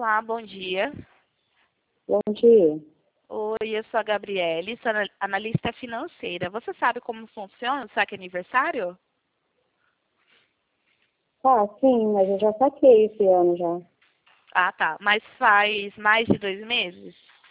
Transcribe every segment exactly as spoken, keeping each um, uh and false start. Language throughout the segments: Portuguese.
Olá, bom dia. Bom dia. Oi, eu sou a Gabriele, sou ana- analista financeira. Você sabe como funciona o saque aniversário? Tá, sim, mas eu já saquei esse ano já. Ah, tá. Mas faz mais de dois meses?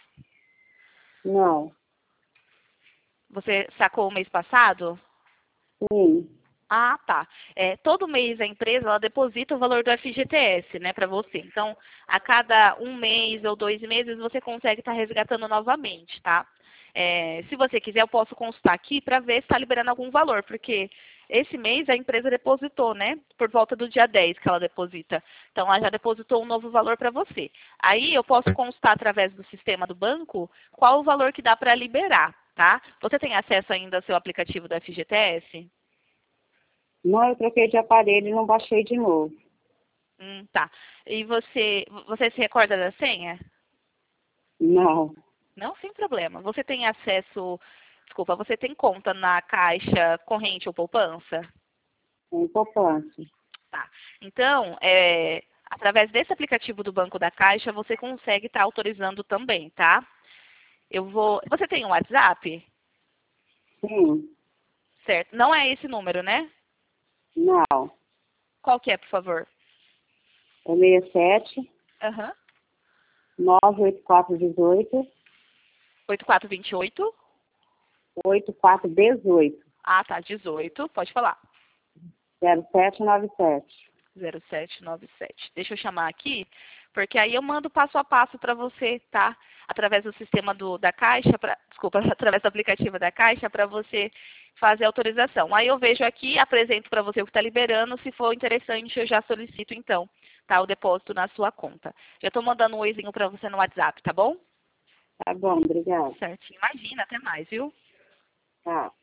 Não, Você sacou o mês passado? sim. Ah, tá. É, todo mês a empresa ela deposita o valor do F G T S, né, para você. Então, a cada um mês ou dois meses você consegue estar resgatando novamente, tá? É, se você quiser, eu posso consultar aqui para ver se está liberando algum valor, porque esse mês a empresa depositou, né? Por volta do dia dez que ela deposita. Então, ela já depositou um novo valor para você. Aí eu posso consultar através do sistema do banco qual o valor que dá para liberar, tá? Você tem acesso ainda ao seu aplicativo do F G T S? Não, eu troquei de aparelho e não baixei de novo. Hum, tá. E você, você se recorda da senha? Não, Não, sem problema. Você tem acesso, desculpa, você tem conta na Caixa Corrente ou Poupança? é poupança. Tá. Então, é, através desse aplicativo do Banco da Caixa, você consegue estar autorizando também, tá? Eu vou. Você tem um WhatsApp? Sim, Certo. Não é esse número, né? não. Qual que é, por favor? É seis sete, Aham. nove oito quatro um oito, oito quatro dois oito. oito quatro um oito, Ah, tá. dezoito. Pode falar. zero sete nove sete. zero sete nove sete. Deixa eu chamar aqui, porque aí eu mando passo a passo para você, tá? Através do sistema do, da Caixa, pra, desculpa, através do aplicativo da Caixa, para você fazer a autorização. Aí eu vejo aqui, apresento para você o que está liberando. Se for interessante, eu já solicito, então, tá? O depósito na sua conta. Já estou mandando um oizinho para você no WhatsApp, tá bom? Tá bom, obrigada. Certinho. Imagina, até mais, viu? Tá.